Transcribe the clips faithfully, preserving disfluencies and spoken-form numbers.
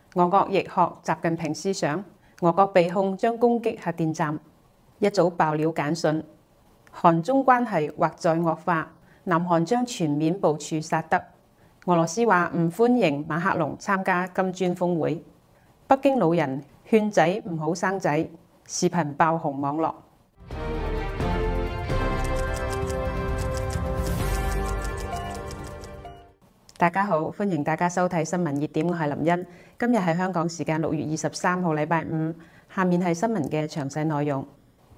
俄國亦學習近平思想，俄國被控將攻擊核電站。一早爆料簡訊，韓中關係或在惡化，南韓將全面部署薩德。俄羅斯話唔歡迎馬克龍參加金磚峰會。北京老人勸仔唔好生仔，視頻爆紅網絡。大家好，歡迎大家收睇新聞熱點，我係林茵。今日係香港時間六月二十三號，禮拜五。下面係新聞嘅詳細內容。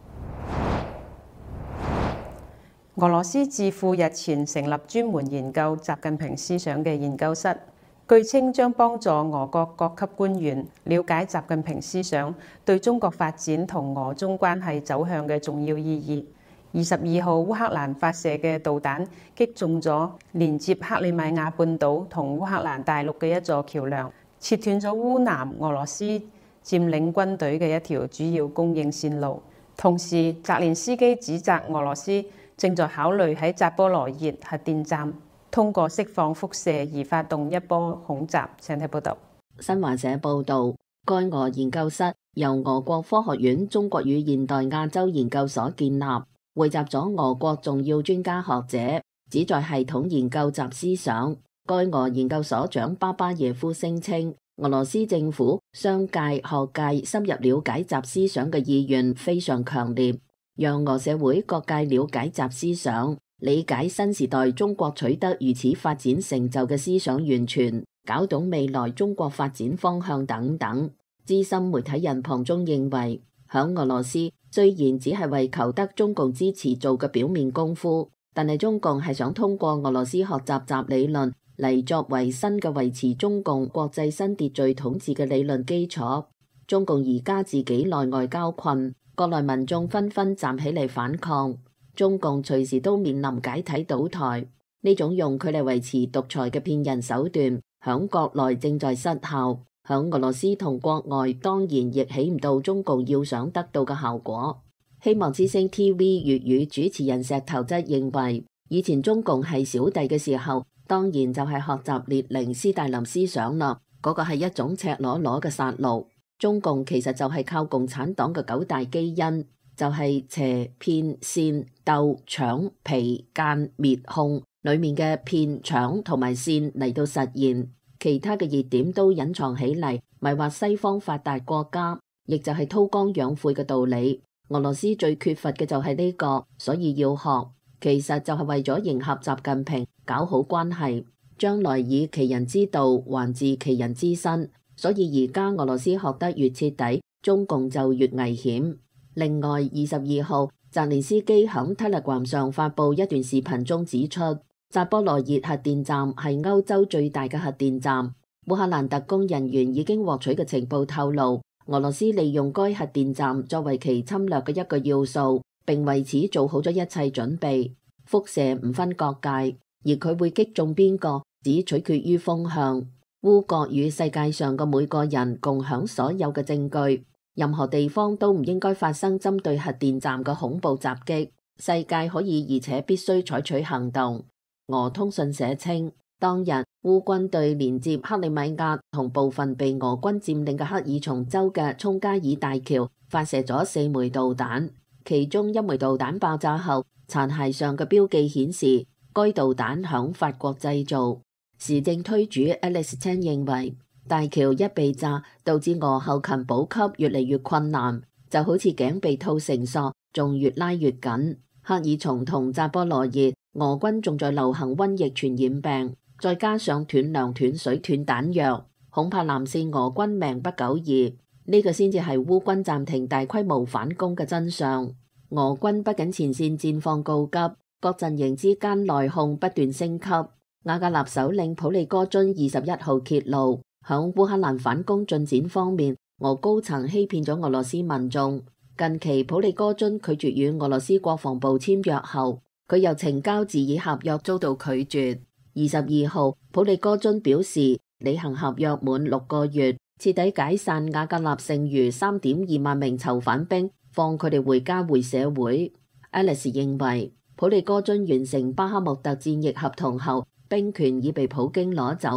俄羅斯智庫日前成立專門研究習近平思想嘅研究室，據稱將幫助俄國各級官員了解習近平思想對中國發展同俄中關係走向嘅重要意義。二十二號，烏克蘭發射嘅導彈擊中咗連接克里米亞半島同烏克蘭大陸嘅一座橋梁，切斷咗烏南俄羅斯佔領軍隊嘅一條主要供應線路。同時，澤連斯基指責俄羅斯正在考慮喺扎波羅熱核電站通過釋放輻射而發動一波恐襲。請睇報道。 新華社報導，該俄研究室由俄國科學院中國與現代亞洲研究所建立，匯集咗俄國重要專家學者，旨在系統研究習思想。該俄研究所長巴巴耶夫聲稱，俄羅斯政府、商界、學界深入了解習思想嘅意願非常強烈，讓俄社會各界了解習思想，理解新時代中國取得如此發展成就嘅思想源泉，搞懂未來中國發展方向等等。資深媒體人龐中認為，響俄羅斯雖然只係為求得中共支持做嘅表面功夫，但係中共係想通過俄羅斯學習習理論嚟作為新嘅維持中共國際新秩序統治嘅理論基礎。中共而家自己內外交困，國內民眾紛紛站起嚟反抗，中共隨時都面臨解體倒台。呢種用佢嚟維持獨裁嘅騙人手段，響國內正在失效，響俄羅斯同國外當然亦起唔到中共要想得到嘅效果。希望之聲 T V 粵語主持人石頭則認為，以前中共係小弟嘅時候，當然就係學習列寧、斯大林思想啦，嗰個係一種赤裸裸嘅殺戮。中共其實就係靠共產黨嘅九大基因，就係邪、騙、煽、鬥、搶、皮、奸、滅、控裏面嘅騙、搶同埋煽嚟到實現，其他嘅熱點都隱藏起嚟，迷惑西方發達國家，亦就係韜光養晦嘅道理。俄羅斯最缺乏嘅就係呢個，所以要學，其實就係為咗迎合習近平，搞好關係，將來以其人之道還治其人之身。所以而家俄羅斯學得越徹底，中共就越危險。另外，二十二號，澤連斯基響 Telegram 上發布一段視頻中指出，扎波羅熱核電站係歐洲最大嘅核電站。烏克蘭特工人員已經獲取嘅情報透露，俄羅斯利用該核電站作為其侵略嘅一個要素，並為此做好咗一切準備。輻射唔分國界，而佢會擊中邊個，只取決於風向。烏國與世界上嘅每個人共享所有嘅證據，任何地方都唔應該發生針對核電站嘅恐怖襲擊。世界可以而且必須採取行動。俄通訊社稱，當日烏軍對連接克里米亞同部分被俄軍佔領嘅克爾松州嘅沖加爾大橋發射咗四枚導彈，其中一枚導彈爆炸後，殘骸上嘅標記顯示該導彈響法國製造。時政推主 Alex Chen 認為，大橋一被炸，導致俄後勤補給越嚟越困難，就好似頸被套繩索，仲越拉越緊。克爾松同扎波羅熱，俄軍仲在流行瘟疫傳染病，再加上斷糧斷水斷彈藥，恐怕南線俄軍命不久矣。呢個先至係烏軍暫停大規模反攻嘅真相。俄軍不僅前線戰況告急，各陣營之間內訌不斷升級。瓦格納首領普利戈津二十一號揭露，響烏克蘭反攻進展方面，俄高層欺騙咗俄羅斯民眾。近期普利戈津拒絕與俄羅斯國防部簽約後，佢又呈交自議合約遭到拒絕。二十二號，普利戈津表示，履行合約滿六個月，徹底解散瓦格納剩餘三點二萬名囚犯兵，放佢哋回家回社會。Alice 認為，普利戈津完成巴克穆特戰役合同後，兵權已被普京攞走，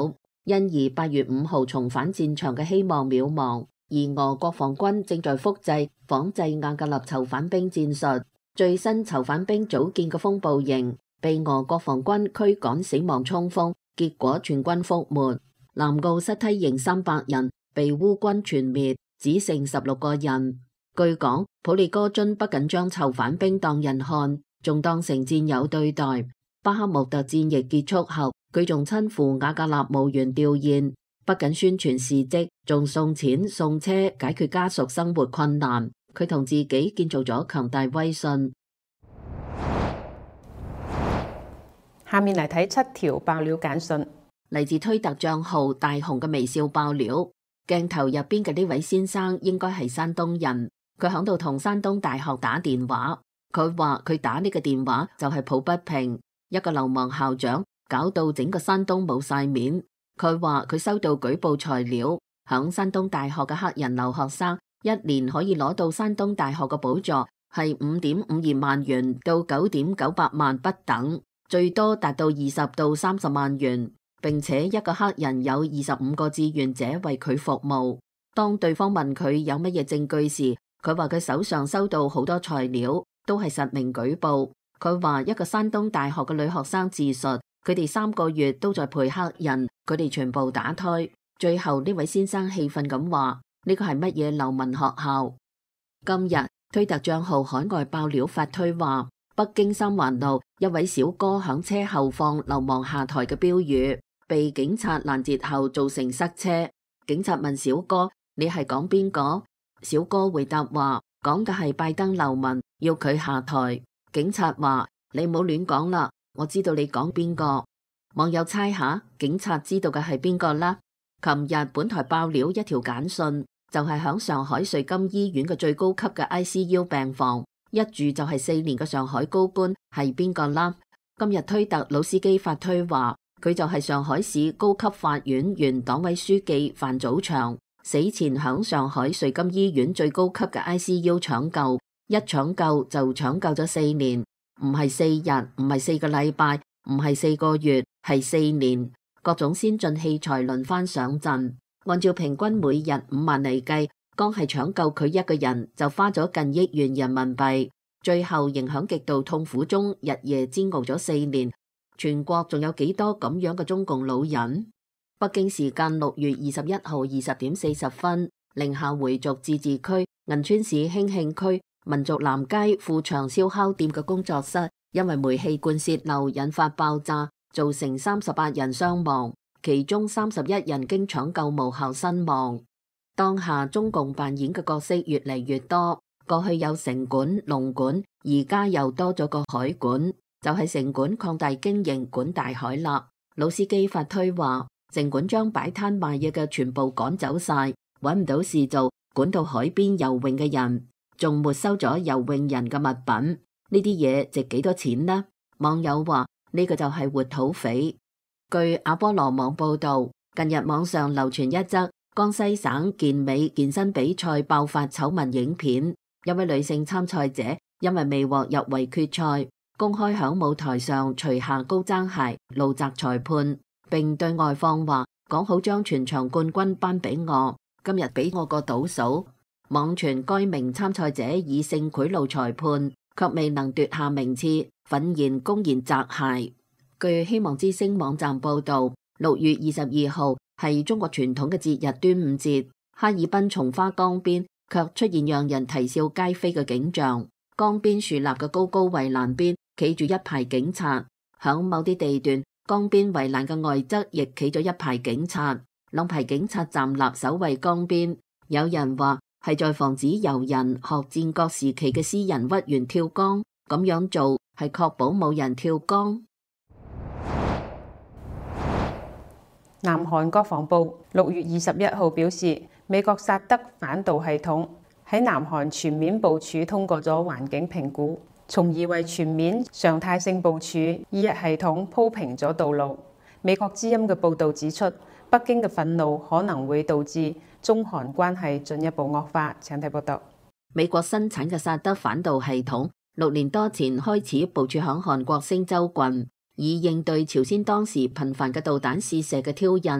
因而八月五號重返戰場嘅希望渺茫。而俄國防軍正在複製仿製瓦格納囚犯兵戰術，最新囚犯兵組建嘅風暴營被俄國防軍驅趕死亡衝鋒，結果全軍覆沒。南奧塞梯營三百人被烏軍全滅，只剩十六個人。據講，普利戈津不僅將囚犯兵當人看，仲當成戰友對待。巴克穆特戰役結束後，佢仲親赴瓦格納墓園弔唁。不僅宣傳事蹟，仲送錢送車，解決家屬生活困難。佢同自己建造咗強大威信。 下面嚟睇七條爆料簡訊， 嚟自推特賬號大雄嘅微笑爆料。鏡頭入邊嘅呢位先生應該係山東人，佢響度同山東大學打電話。佢話佢打呢個電話就係抱不平，一個流氓校長搞到整個山東冇晒面。佢話佢收到舉報材料，響山東大學嘅黑人留學生一年可以攞到山東大學嘅補助係五點五二萬元到九點九八萬不等，最多達到二十到三十萬元，並且一個黑人有二十五個志願者為佢服務。當對方問佢有乜嘢證據時，佢話佢手上收到好多材料，都係實名舉報。佢話一個山東大學嘅女學生自述，佢哋三個月都在陪黑人，佢哋全部打胎。最後呢位先生氣憤咁話：呢個係乜嘢流氓學校？今日推特賬號海外爆料發推話，北京三環路一位小哥響車後放流氓下台嘅標語，被警察攔截後造成塞車。警察問小哥：你係講邊個？小哥回答話：講嘅係拜登流氓，要佢下台。警察話：你唔好亂講啦，我知道你講邊個。網友猜下，警察知道嘅係邊個啦？琴日本台爆料一條簡訊，就係響上海瑞金醫院嘅最高級嘅 I C U 病房，一住就係四年嘅上海高官係邊個啦？今日推特老司機發推話，佢就係上海市高級法院原黨委書記范祖祥，死前響上海瑞金醫院最高級嘅 I C U 搶救，一搶救就搶救咗四年，唔係四日，唔係四個禮拜，唔係四個月，係四年。各種先進器材輪番上陣，按照平均每日五萬嚟計，光係搶救佢一個人就花咗近億元人民幣。最後仍響極度痛苦中日夜煎熬咗四年。全國仲有幾多咁樣嘅中共老人？北京時間六月二十一號二十點四十分，寧夏回族自治區銀川市興慶區民族南街富祥燒烤店嘅工作室因為煤氣罐洩漏引發爆炸，造成三十八人傷亡，其中三十一人經搶救無效身亡。當下中共扮演嘅角色越嚟越多，過去有城管、農管，而家又多咗個海管，就係城管擴大經營管大海啦。老司機發推話，城管將擺攤賣嘢嘅全部趕走晒，揾唔到事做，管到海邊游泳嘅人，仲沒收咗游泳人嘅物品。呢啲嘢值幾多錢呢？網友話呢個就係活土匪。據阿波羅網報道，近日網上流傳一則江西省健美健身比賽爆發醜聞影片，一位女性參賽者因為未獲入圍決賽，公開響舞台上除下高踭鞋，怒責裁判，並對外放話講好將全場冠軍頒俾我，今日俾我個倒數。網傳該名參賽者以性賄賂裁判，卻未能奪下名次，憤然公然摘鞋。據希望之聲網站報道，六月二十二號係中國傳統嘅節日端午節，哈爾濱松花江邊卻出現讓人啼笑皆非嘅景象。江邊樹立嘅高高圍欄邊企住一排警察，響某啲地段，江邊圍欄嘅外側亦企咗一排警察，兩排警察站立守衛江邊。有人話係在防止遊人學戰國時期嘅詩人屈原跳江，咁樣做係確保冇人跳江。 南韓國防部六月二十一號表示，美國薩德反導系統喺南韓全面部署通過咗環境評估，從而為全面常態性部署 E 一系統鋪平咗道路。美國之音嘅報導指出，北京嘅憤怒可能會導致中韓關係進一步惡化。請睇報道。 美國生產嘅薩德反導系統六年多前開始部署響韓國星州郡，以應對朝鮮當時頻繁嘅導彈試射嘅挑釁。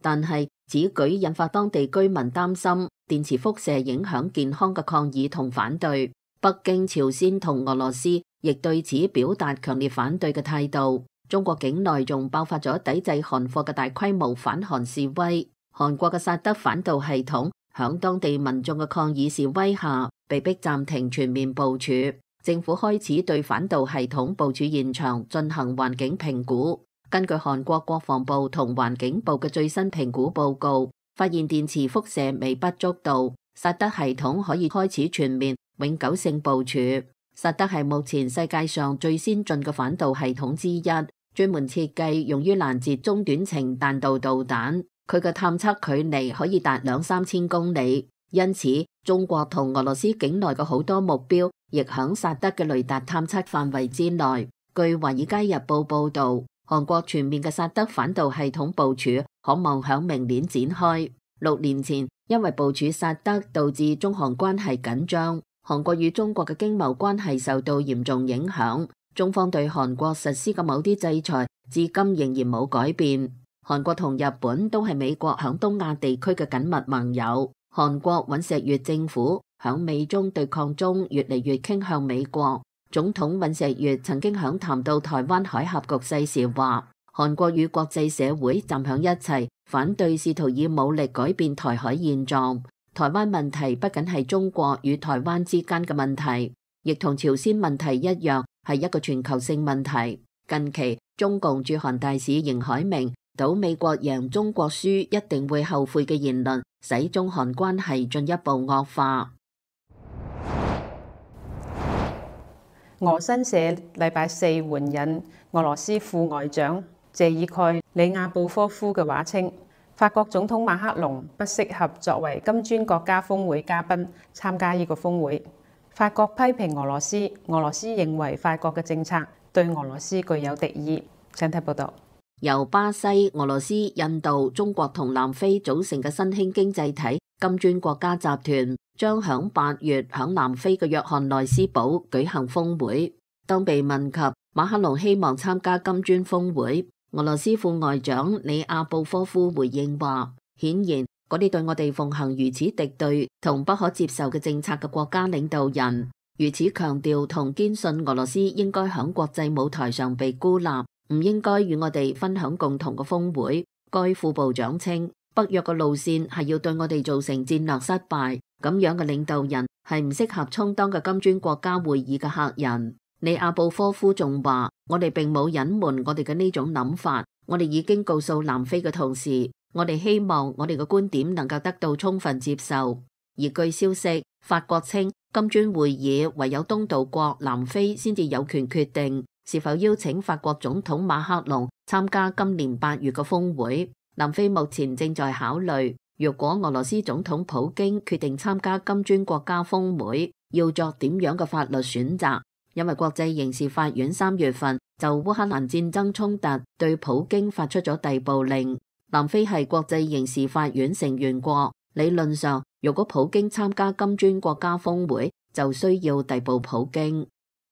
但係此舉引發當地居民擔心電磁輻射影響健康嘅抗議同反對。北京、朝鮮同俄羅斯亦對此表達強烈反對嘅態度。中國境內仲爆發咗抵制韓貨嘅大規模反韓示威。韓國嘅薩德反導系統響當地民眾嘅抗議示威下，被迫暫停全面部署。政府開始對反導系統部署現場進行環境評估。根據韓國國防部同環境部嘅最新評估報告，發現電磁輻射微不足道，薩德系統可以開始全面永久性部署。薩德係目前世界上最先進嘅反導系統之一，專門設計用於攔截中短程彈道導彈。佢嘅探測距離可以達兩三千公里，因此中國同俄羅斯境內嘅好多目標亦響薩德嘅雷達探測範圍之內。據《華爾街日報》報導，韓國全面嘅薩德反導系統部署可望響明年展開。六年前，因為部署薩德導致中韓關係緊張，韓國與中國嘅經貿關係受到嚴重影響。中方對韓國實施嘅某啲制裁至今仍然冇改變。韓國同日本都係美國響東亞地區嘅緊密盟友。韓國尹錫悅政府響美中對抗中越嚟越傾向美國。總統尹錫悅曾經響談到台灣海峽局勢時話，韓國與國際社會站響一齊，反對試圖以武力改變台海現狀。台灣問題不僅係中國與台灣之間嘅問題，亦同朝鮮問題一樣係一個全球性問題。近期中共駐韓大使邢海明賭美國贏中國輸一定會後悔嘅言論，使中韓關係進一步惡化。 俄新社禮拜四援引俄羅斯副外長謝爾蓋里亞布科夫嘅話稱，法國總統馬克龍不適合作為金磚國家峰會嘉賓參加呢個峰會。法國批評俄羅斯，俄羅斯認為法國嘅政策對俄羅斯具有敵意。請睇報道。 由巴西、俄羅斯、印度、中國同南非組成嘅新興經濟體金磚國家集團將響八月響南非嘅約翰內斯堡舉行峰會。當被問及馬克龍希望參加金磚峰會，俄羅斯副外長里亞布科夫回應話，顯然嗰啲對我哋奉行如此敵對同不可接受嘅政策嘅國家領導人，如此強調同堅信俄羅斯應該響國際舞台上被孤立，唔應該與我哋分享共同嘅峰會。該副部長稱，北約嘅路線係要對我哋造成戰略失敗，咁樣嘅領導人係唔適合充當嘅金磚國家會議嘅客人。里亞布科夫仲話，我哋並冇隱瞞我哋嘅呢種諗法，我哋已經告訴南非嘅同事，我哋希望我哋嘅觀點能夠得到充分接受。而據消息，法國稱金磚會議唯有東道國南非先至有權決定是否邀請法國總統馬克龍參加今年八月嘅峰會。南非目前正在考慮，若果俄羅斯總統普京決定參加金磚國家峰會，要作點樣嘅法律選擇。因為國際刑事法院三月份就烏克蘭戰爭衝突對普京發出咗逮捕令。南非係國際刑事法院成員國，理論上如果普京參加金磚國家峰會，就需要逮捕普京。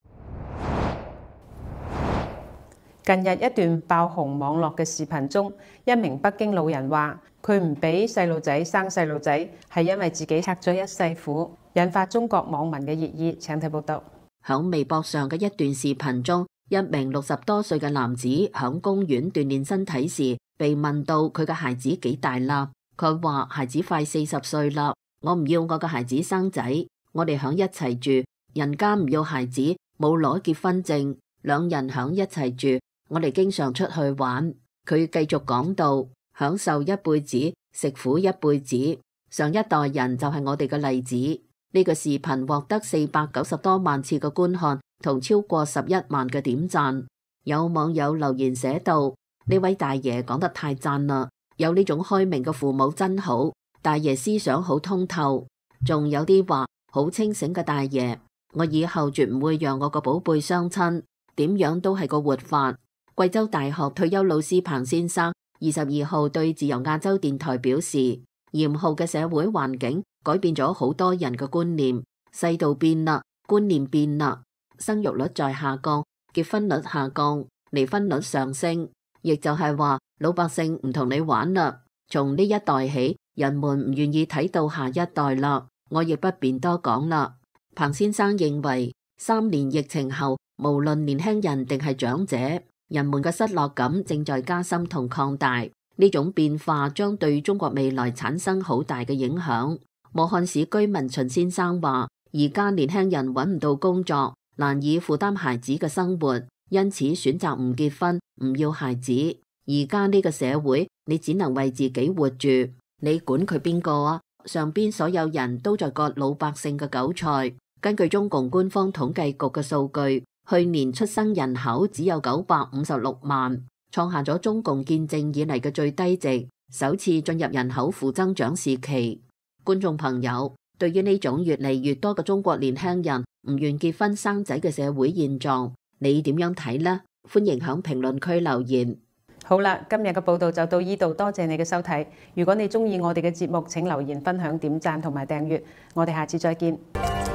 近日一段爆紅網絡嘅視頻中，一名北京老人話佢唔俾細路仔生細路仔係因為自己吃咗一世苦，引發中國網民嘅熱議。請睇報道。 響微博上嘅一段視頻中，一名六十多歲嘅男子響公園鍛煉身體時，被問到佢嘅孩子幾大啦？佢話孩子快四十歲啦，我唔要我嘅孩子生仔，我哋響一齊住，人家唔要孩子，冇攞結婚證，兩人響一齊住，我哋經常出去玩。佢繼續講到，享受一輩子，食苦一輩子，上一代人就係我哋嘅例子。呢個視頻獲得四百九十多萬次嘅觀看，同超過十一萬嘅點讚。有網友留言寫道：呢位大爺講得太讚啦，有呢種開明嘅父母真好，大爺思想好通透。仲有啲話好清醒嘅大爺，我以後絕唔會讓我個寶貝相親，點樣都係個活法。貴州大學退休老師彭先生二十二號對自由亞洲電台表示，嚴酷嘅社會環境改變咗好多人嘅觀念，世道變啦，觀念變啦，生育率在下降，結婚率下降，離婚率上升，亦就係話老百姓唔同你玩啦。 從呢一代起，人們唔願意睇到下一代啦。我亦不便多講啦。彭先生認為，三年疫情後，無論年輕人定係長者，人們嘅失落感正在加深同擴大。呢種變化將對中國未來產生好大嘅影響。武漢市居民秦先生話，而家年輕人揾唔到工作，難以負擔孩子嘅生活，因此選擇唔結婚，唔要孩子。而家呢個社會，你只能為自己活住，你管佢邊個啊？上邊所有人都在割老百姓嘅韭菜。根據中共官方統計局嘅數據，去年出生人口只有九百五十六萬，創下咗中共建政以嚟嘅最低值，首次進入人口負增長時期。觀眾朋友，對於呢種越嚟越多嘅中國年輕人唔願結婚生仔嘅社會現狀，你點樣睇呢？歡迎響評論區留言。 好啦，今日嘅報道就到呢度，多謝你嘅收睇。如果你鍾意我哋嘅節目，請留言、分享、點讚同埋訂閱。我哋下次再見。